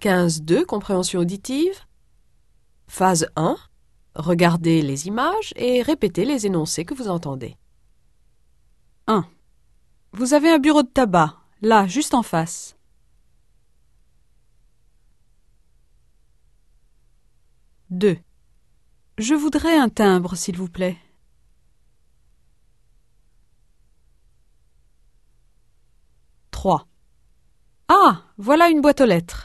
15.2 Compréhension auditive. Phase 1. Regardez les images et répétez les énoncés que vous entendez. 1. Vous avez un bureau de tabac, là, juste en face. 2. Je voudrais un timbre, s'il vous plaît. 3. Ah, voilà une boîte aux lettres.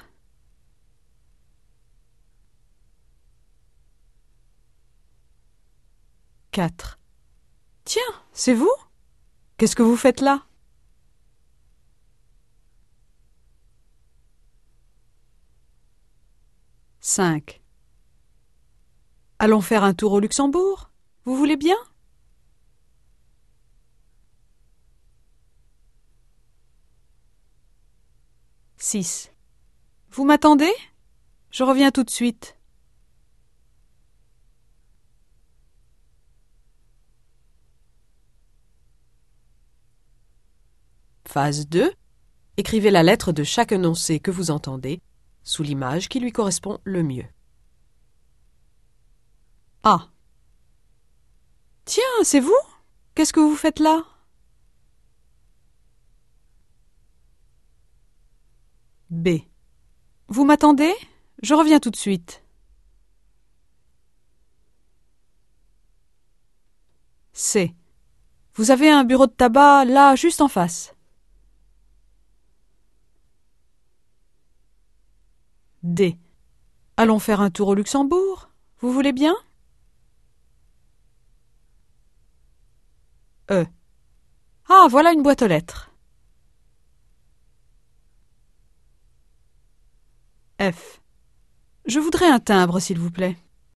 4. Tiens, c'est vous? Qu'est-ce que vous faites là? 5. Allons faire un tour au Luxembourg? Vous voulez bien? 6. Vous m'attendez? Je reviens tout de suite. Phase 2. Écrivez la lettre de chaque énoncé que vous entendez sous l'image qui lui correspond le mieux. A. Tiens, c'est vous? Qu'est-ce que vous faites là? B. Vous m'attendez? Je reviens tout de suite. C. Vous avez un bureau de tabac là, juste en face. D. Allons faire un tour au Luxembourg? Vous voulez bien? E. Ah, voilà une boîte aux lettres. F. Je voudrais un timbre, s'il vous plaît.